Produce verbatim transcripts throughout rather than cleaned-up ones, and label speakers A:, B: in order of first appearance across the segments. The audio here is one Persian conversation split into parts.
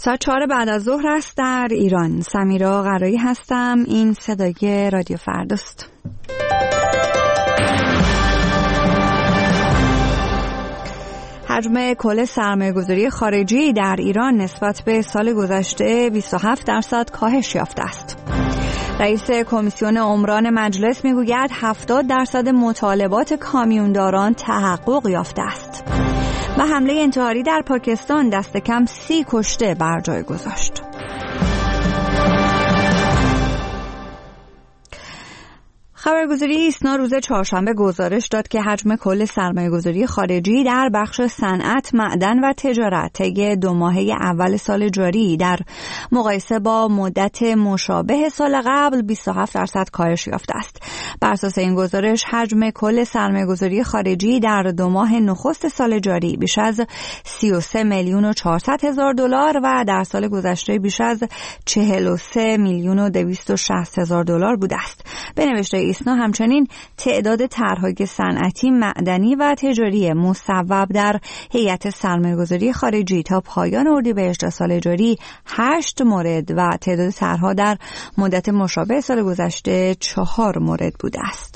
A: ساعت چهار بعد از ظهر است در ایران. سمیرا قرایی هستم. این صدای رادیو فرداست. حجم کل سرمایه‌گذاری خارجی در ایران نسبت به سال گذشته بیست و هفت درصد کاهش یافته است. رئیس کمیسیون عمران مجلس میگوید هفتاد درصد مطالبات کامیونداران تحقق یافته است. و حمله انتحاری در پاکستان دست کم سی کشته بر جای گذاشت. خبرگزاری ایسنا روز چهارشنبه گزارش داد که حجم کل سرمایه‌گذاری خارجی در بخش صنعت، معدن و تجارت طی دو ماهه اول سال جاری در مقایسه با مدت مشابه سال قبل بیست و هفت درصد کاهش یافته است. بر اساس این گزارش حجم کل سرمایه‌گذاری خارجی در دو ماه نخست سال جاری بیش از سی و سه میلیون و چهارصد هزار دلار و در سال گذشته بیش از چهل و سه میلیون و دویست و شصت هزار دلار بوده است. به نوشته ایسنا همچنین تعداد طرح‌های صنعتی، معدنی و تجاری مصوب در هیئت سرمایه‌گذاری خارجی تا پایان اردیبهشت سال جاری هشت مورد و تعداد طرح‌ها در مدت مشابه سال گذشته چهار مورد بوده است.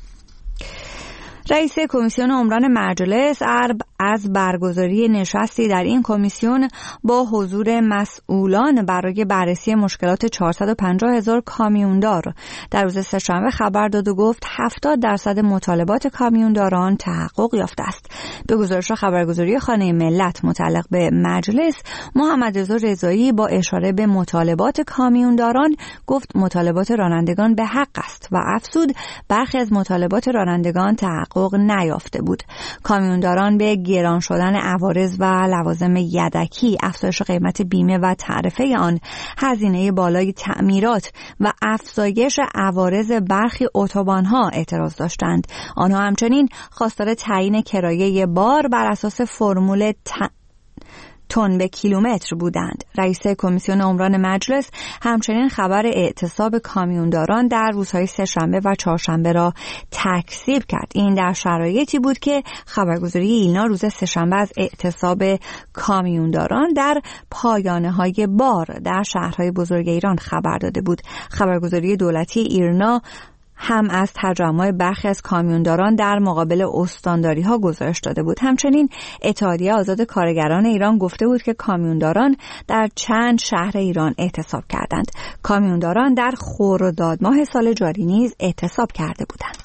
A: رئیس کمیسیون عمران مجلس از برگزاری نشستی در این کمیسیون با حضور مسئولان برای بررسی مشکلات چهارصد و پنجاه هزار کامیوندار در روز سه‌شنبه خبر داد و گفت هفتاد درصد مطالبات کامیونداران تحقق یافته است. به گزارش خبرگزاری خانه ملت متعلق به مجلس، محمد رضا رضایی با اشاره به مطالبات کامیونداران گفت مطالبات رانندگان به حق است و افزود برخی از مطالبات رانندگان تحقق نیافته بود. کامیونداران به گران شدن عوارض و لوازم یدکی، افزایش قیمت بیمه و تعرفه آن، هزینه بالای تعمیرات و افزایش عوارض برخی اتوبان‌ها اعتراض داشتند. آنها همچنین خواستار تعیین کرایه بار بر اساس فرمول ت... تن به کیلومتر بودند. رئیس کمیسیون عمران مجلس همچنین خبر اعتصاب کامیونداران در روزهای سه‌شنبه و چهارشنبه را تکذیب کرد. این در شرایطی بود که خبرگزاری ایلنا روز سه‌شنبه از اعتصاب کامیونداران در پایانه‌های بار در شهرهای بزرگ ایران خبر داده بود. خبرگزاری دولتی ایرنا هم از تجمع برخی از کامیونداران در مقابل استانداری ها گزارش داده بود. همچنین اتحادیه آزاد کارگران ایران گفته بود که کامیونداران در چند شهر ایران اعتصاب کردند. کامیونداران در خرداد ماه سال جاری نیز اعتصاب کرده بودند.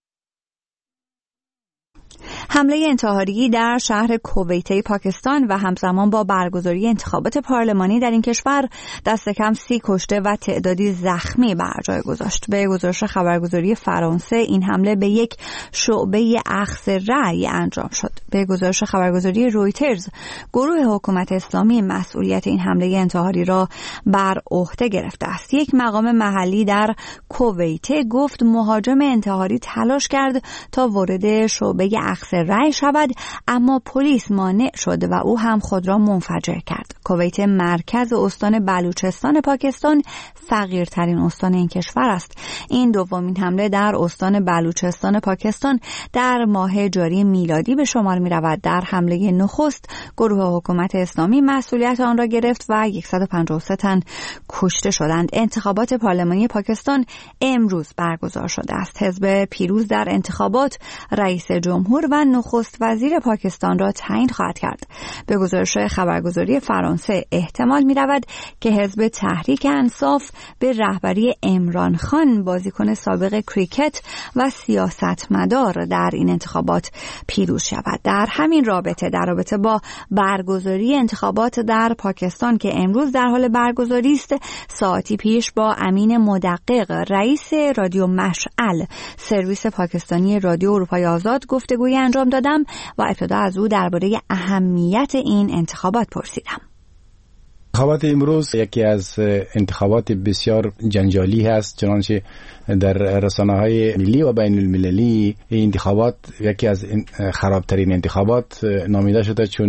A: حمله انتحاری در شهر کویته پاکستان و همزمان با برگزاری انتخابات پارلمانی در این کشور دست کم سی کشته و تعدادی زخمی بر جای گذاشت. به گزارش خبرگزاری فرانسه این حمله به یک شعبه اخذ رأی انجام شد. به گزارش خبرگزاری رویترز گروه حکومت اسلامی مسئولیت این حمله انتحاری را بر عهده گرفته است. یک مقام محلی در کویته گفت مهاجم انتحاری تلاش کرد تا وارد شعبه اخذ رأی شود، اما پلیس مانع شد و او هم خود را منفجر کرد. کویت مرکز استان بلوچستان پاکستان فقیرترین استان این کشور است. این دومین حمله در استان بلوچستان پاکستان در ماه جاری میلادی به شمار می رود. در حمله نخست گروه حکومت اسلامی مسئولیت آن را گرفت و صد و پنجاه و سه تن کشته شدند. انتخابات پارلمانی پاکستان امروز برگزار شده است. حزب پیروز در انتخابات رئیس جمهور و نخست وزیر پاکستان را تعیین خواهد کرد. به گزارش خبرگزاری فرانسه احتمال می رود که حزب تحریک انصاف به رهبری عمران خان، بازیکن سابق کریکت و سیاستمدار، در این انتخابات پیروز شود. در همین رابطه در رابطه با برگزاری انتخابات در پاکستان که امروز در حال برگزاری است، ساعتی پیش با امین مدقق رئیس رادیو مشعل سرویس پاکستانی رادیو اروپای آزاد گفتگویی انجام دادم و ابتدا از او درباره اهمیت این انتخابات پرسیدم.
B: انتخابات امروز یکی از انتخابات بسیار جنجالی هست، چنانچه در رسانه‌های ملی و بین المللی این انتخابات یکی از خرابترین انتخابات نامیده شده، چون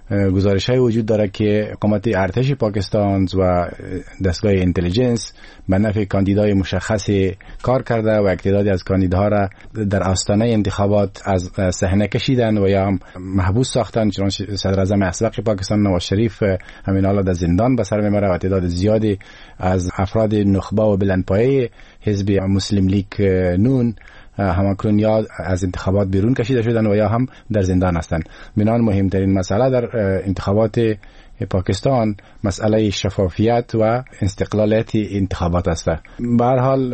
B: گزارش های وجود داره که اقامت ارتش پاکستان و دستگاه اینتلیجنس به نفع کاندیدای مشخصی کار کرده و تعدادی از کاندیداها را در آستانه انتخابات از صحنه کشیدن و یا محبوس ساختن. چنانچه صدر اعظم اسبق پاکستان نواز شریف همین حالا در زندان به سر میبره و تعداد زیادی از افراد نخبه و بلندپایه حزب مسلم لیگ نون همکنون یا از انتخابات بیرون کشیده شدن و یا هم در زندان هستند. بنابراین مهمترین مسئله در انتخابات پاکستان مسئله شفافیت و استقلالیت انتخابات است. به هر حال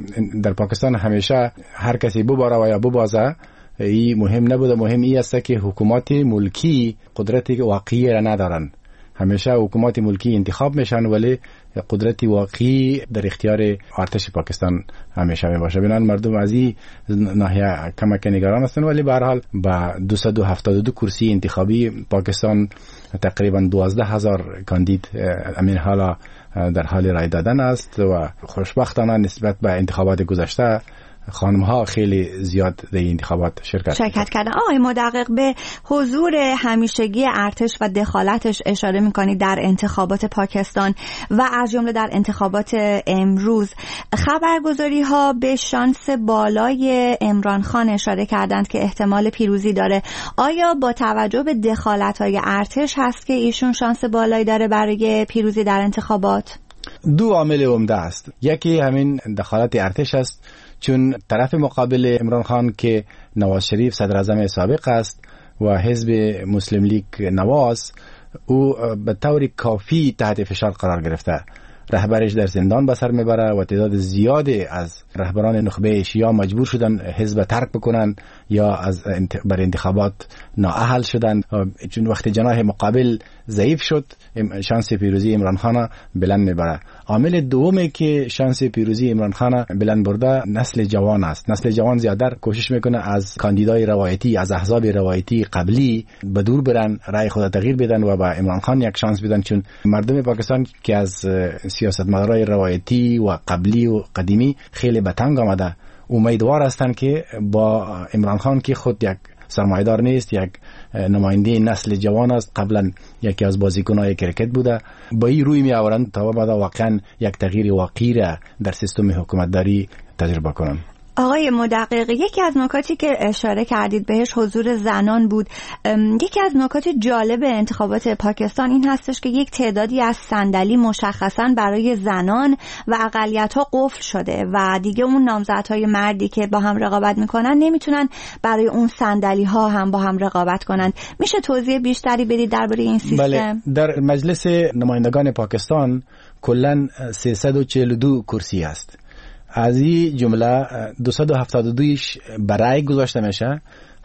B: در پاکستان همیشه هر کسی ببره و یا ببازه این مهم نبوده. مهم این است که حکومت ملکی قدرت واقعی را ندارن. همیشه حکومت ملکی انتخاب میشن ولی قدرت واقعی در اختیار ارتش پاکستان همیشه میباشه. بنابراین مردم از این ناحیه کمک نگران هستند، ولی به هر حال با دویست و هفتاد و دو کرسی انتخابی پاکستان تقریبا دوازده هزار کاندید امین حالا در حال رای دادن است و خوشبختانه نسبت به انتخابات گذشته خانم ها خیلی زیاد در این انتخابات شرکت
A: شرکت کردن. آقای مدقق به حضور همیشگی ارتش و دخالتش اشاره میکنید در انتخابات پاکستان و از جمله در انتخابات امروز. خبرگزاری ها به شانس بالای عمران خان اشاره کردند که احتمال پیروزی داره. آیا با توجه به دخالت های ارتش هست که ایشون شانس بالایی داره برای پیروزی در انتخابات؟
B: دو عامل عمده است. یکی همین دخالت ارتش است، چون طرف مقابل عمران خان که نواز شریف صدر اعظم سابق است و حزب مسلم لیگ نواز، او به طور کافی تحت فشار قرار گرفته. رهبرش در زندان به سر میبره و تعداد زیادی از رهبران نخبه شیعه مجبور شدن حزب ترک بکنن یا از بر انتخابات نااهل شدن، چون وقتی جناح مقابل ضعیف شد شانس پیروزی عمران خان بلند میبره. عامل دومی که شانس پیروزی عمران خان بلند برده نسل جوان است. نسل جوان زیادتر کوشش میکنه از کاندیدای روایتی، از احزاب روایتی قبلی به دور برن، رای خود تغییر بدن و با عمران خان یک شانس بدن، چون مردم پاکستان که از سیاستمدارای روایتی و قبلی و قدیمی خیلی به تنگ آمده، امیدوار هستند که با عمران خان که خود یک سرمایه‌دار نیست، یک نماینده نسل جوان است، قبلا یکی از بازیکن‌های کرکت بوده، با این روی می آورند تا بعد واقعا یک تغییر واقعی را در سیستم حکومتداری تجربه کنند.
A: آقای مدقق، یکی از نکاتی که اشاره کردید بهش حضور زنان بود. یکی از نکات جالب انتخابات پاکستان این هستش که یک تعدادی از صندلی مشخصاً برای زنان و اقلیت‌ها قفل شده و دیگه اون نامزدهای مردی که با هم رقابت میکنن نمیتونن برای اون صندلی‌ها هم با هم رقابت کنن. میشه توضیح بیشتری بدید درباره این سیستم؟
B: بله، در مجلس نمایندگان پاکستان کلاً سیصد و چهل و دو کرسی است. از این جمله دویست و هفتاد و دویش برای گذاشته میشه،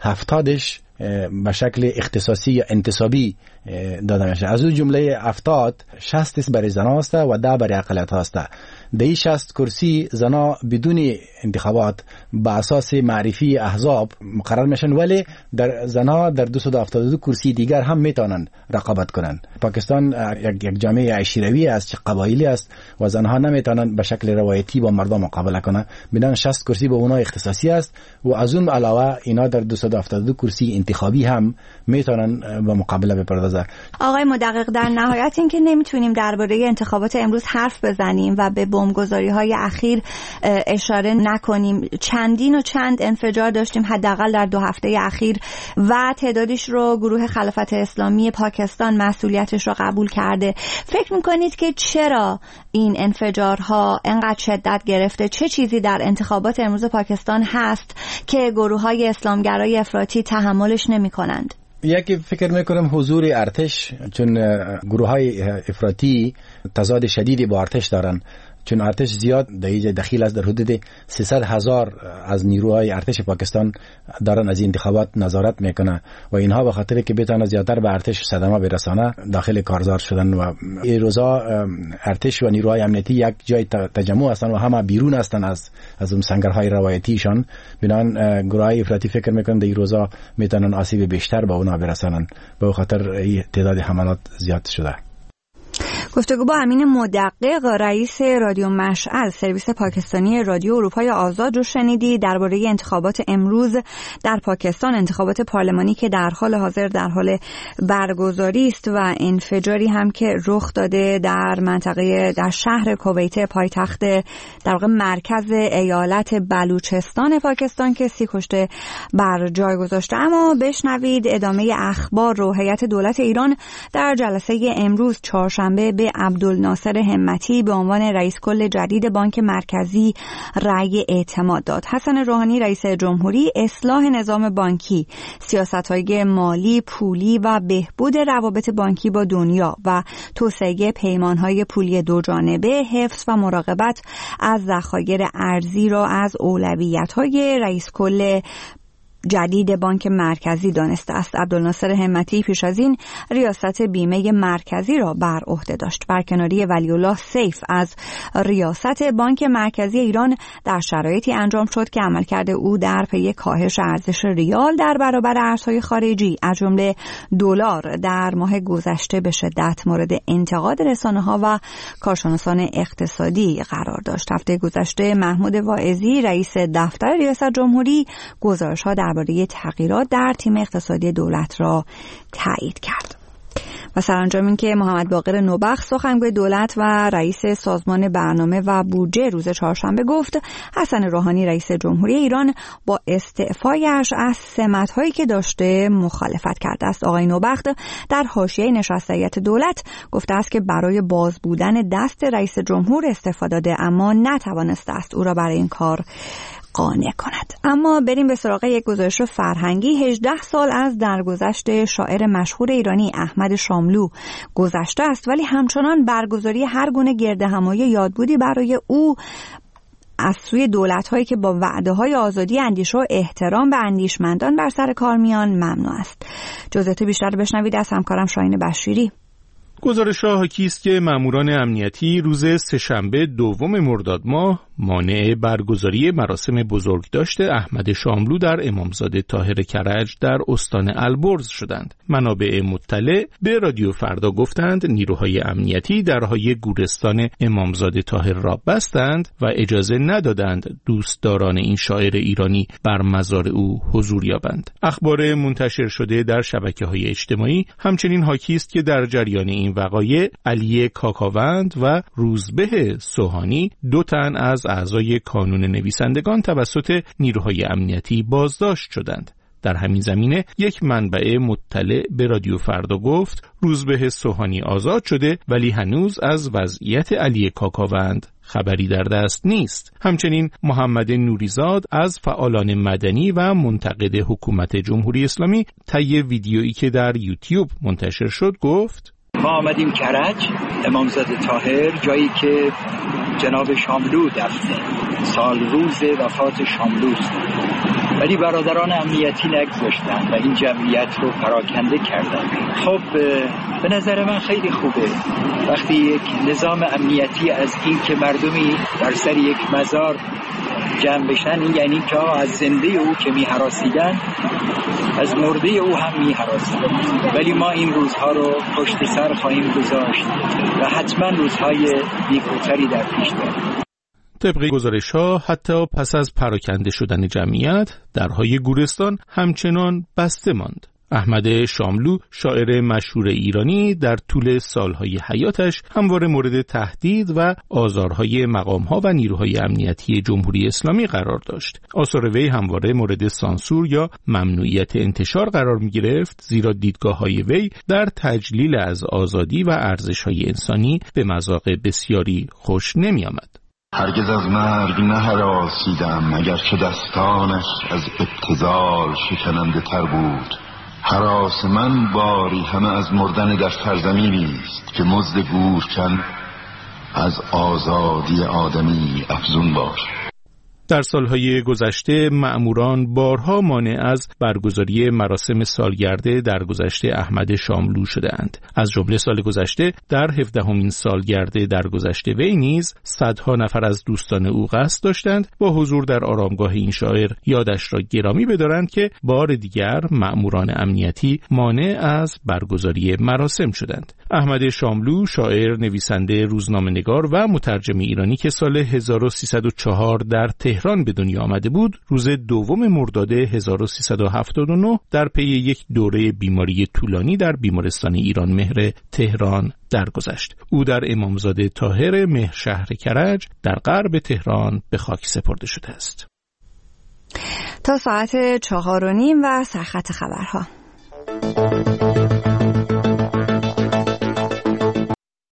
B: هفتادش به شکل اختصاصی یا انتصابی داده میشه. از اون جمله هفتاد شصت برای زنا است و ده برای اقلیت هست. در این شصت کرسی زنا بدون انتخابات با اساس معرفی احزاب مقرر میشن، ولی در زنا در دویست و هفتاد و دو کرسی دیگر هم میتونن رقابت کنن. پاکستان یک یک جامعه عشیروی است، قبایلی است و زنها نمیتونن به شکل روایتی با مردم مقابله کنن. بنابراین شصت کرسی به اونها اختصاصی است و از اون علاوه اینا در دویست و هفتاد و دو کرسی انتخابی هم میتونن به مقابله بپردازن.
A: آقای مدقق، در نهایت این که نمیتونیم درباره انتخابات امروز حرف بزنیم و به بمبگذاری‌های اخیر اشاره نکنیم. چندین و چند انفجار داشتیم حداقل در دو هفته اخیر و تعدادش رو گروه خلافت اسلامی پاکستان مسئولیتش رو قبول کرده. فکر میکنید که چرا این انفجارها انقدر شدت گرفته؟ چه چیزی در انتخابات امروز پاکستان هست که گروه‌های اسلامگرای افراطی تحملش نمی‌کنند؟
B: یکی فکر میکنم حضور ارتش، چون گروه‌های افراطی تضاد شدیدی با ارتش دارن، چون ارتش زیاد در اینجا دخیل است. در حدود سیصد هزار از نیروهای ارتش پاکستان دارن از این انتخابات نظارت میکنه و اینها به خاطر که بتونه زیادتر به ارتش صدمه برسانه داخل کارزار شدن و این روزا ارتش و نیروهای امنیتی یک جای تجمع هستن و همه بیرون هستن از از اون سنگرهای روایتیشان. بنابراین گروهای افراطی فکر میکنن در این روزا میتونن آسیب بیشتر به اونها برسانن، به خاطر تعداد حملات زیاد شده.
A: گفتگو با امین مدقق، رئیس رادیو مشعل، سرویس پاکستانی رادیو اروپای آزاد رو شنیدی درباره انتخابات امروز در پاکستان، انتخابات پارلمانی که در حال حاضر در حال برگزاری است و انفجاری هم که رخ داده در منطقه در شهر کویت، پایتخت در واقع مرکز ایالت بلوچستان پاکستان که سی کشته بر جای گذاشته. اما بشنوید ادامه اخبار رو. هیئت دولت ایران در جلسه امروز چهارشنبه به عبدالناصر همتی به عنوان رئیس کل جدید بانک مرکزی رأی اعتماد داد. حسن روحانی رئیس جمهوری اصلاح نظام بانکی، سیاست‌های مالی، پولی و بهبود روابط بانکی با دنیا و توسعه پیمان‌های پولی دوجانبه، حفظ و مراقبت از ذخایر ارزی را از اولویت‌های رئیس کل جدید بانک مرکزی دانسته است. عبدالناصر همتی پیش از این ریاست بیمه مرکزی را بر عهده داشت. برکناری ولی الله سیف از ریاست بانک مرکزی ایران در شرایطی انجام شد که عملکرد او در پی کاهش ارزش ریال در برابر ارزهای خارجی از جمله دلار در ماه گذشته به شدت مورد انتقاد رسانه‌ها و کارشناسان اقتصادی قرار داشت. هفته گذشته محمود واعظی رئیس دفتر ریاست جمهوری گزارش‌ها در درباره تغییرات در تیم اقتصادی دولت را تایید کرد. و سرانجام این که محمد باقر نوبخت سخنگوی دولت و رئیس سازمان برنامه و بودجه روز چهارشنبه گفت حسن روحانی رئیس جمهوری ایران با استعفایش از سمت‌هایی که داشته مخالفت کرده است. آقای نوبخت در حاشیه نشست هیئت دولت گفته است که برای باز بودن دست رئیس جمهور استعفا داده اما نتوانسته است او را برای این کار قانع کند. اما بریم به سراغ یک گزارش فرهنگی. هجده سال از درگذشت شاعر مشهور ایرانی احمد شاملو گذشته است، ولی همچنان برگزاری هر گونه گردهمایی یادبودی برای او از سوی دولت‌هایی که با وعده‌های آزادی اندیشه و احترام به اندیشمندان بر سر کار میان ممنوع است. جزئیات بیشتر بشنوید از همکارم شاهین بشیری.
C: گزارش‌ها حاکی است که ماموران امنیتی روز سه‌شنبه دوم مرداد ماه مانع برگزاری مراسم بزرگداشت احمد شاملو در امامزاده طاهر کرج در استان البرز شدند. منابع مطلع به رادیو فردا گفتند نیروهای امنیتی درهای گورستان امامزاده طاهر را بستند و اجازه ندادند دوستداران این شاعر ایرانی بر مزار او حضور یابند. اخبار منتشر شده در شبکه‌های اجتماعی همچنین حاکی است که در جریان این وقایع علی کاکاوند و روزبه سوهانی دو تن از اعضای کانون نویسندگان توسط نیروهای امنیتی بازداشت شدند. در همین زمینه یک منبع مطلع به رادیو فردا گفت روزبه سوهانی آزاد شده ولی هنوز از وضعیت علی کاکاوند خبری در دست نیست. همچنین محمد نوریزاد از فعالان مدنی و منتقد حکومت جمهوری اسلامی طی ویدیویی که در یوتیوب منتشر شد گفت
D: ما آمدیم کرج امامزاده طاهر، جایی که جناب شاملو دفنه، سال روز وفات شاملوست، ولی برادران امنیتی نگذاشتن و این جمعیت رو پراکنده کردن. خب به نظر من خیلی خوبه وقتی یک نظام امنیتی از این که مردمی در سر یک مزار جمع بشن، این یعنی که از زنده او که می هراسیدن از مرده او هم می هراسیدن. ولی ما این روزها رو پشت سر خواهیم گذاشت و حتما روزهای نیکوتری در پیش داریم.
C: طبق گزارش‌ها حتی پس از پراکنده شدن جمعیت درهای گورستان همچنان بسته ماند. احمد شاملو شاعر مشهور ایرانی در طول سالهای حیاتش همواره مورد تهدید و آزارهای مقام‌ها و نیروهای امنیتی جمهوری اسلامی قرار داشت. آثار وی همواره مورد سانسور یا ممنوعیت انتشار قرار می‌گرفت، زیرا دیدگاه‌های وی در تجلیل از آزادی و ارزش‌های انسانی به مذاق بسیاری خوش نمی‌آمد.
E: هرگز از مرگ نه هراسیدم اگرچه دستانش از ابتذال شکننده تر بود. هراس من باری همه از مردن در سرزمینی است که مزد گورکن از آزادی آدمی افزون باش.
C: در سالهای گذشته مأموران بارها مانع از برگزاری مراسم سالگرد درگذشت احمد شاملو شدند. از جمله سال گذشته در هفدهمین سالگرد درگذشت وی نیز صدها نفر از دوستان او قصد داشتند با حضور در آرامگاه این شاعر یادش را گرامی بدارند که بار دیگر مأموران امنیتی مانع از برگزاری مراسم شدند. احمد شاملو، شاعر، نویسنده، روزنامه‌نگار و مترجم ایرانی که سال هزار و سیصد و چهار در تهران به دنیا آمده بود، روز دوم مرداد هزار و سیصد و هفتاد و نه در پی یک دوره بیماری طولانی در بیمارستان ایران مهر تهران درگذشت. او در امامزاده طاهر مهر شهر کرج در غرب تهران به خاک سپرده شده است.
A: تا ساعت چهار و نیم و سرخط خبرها.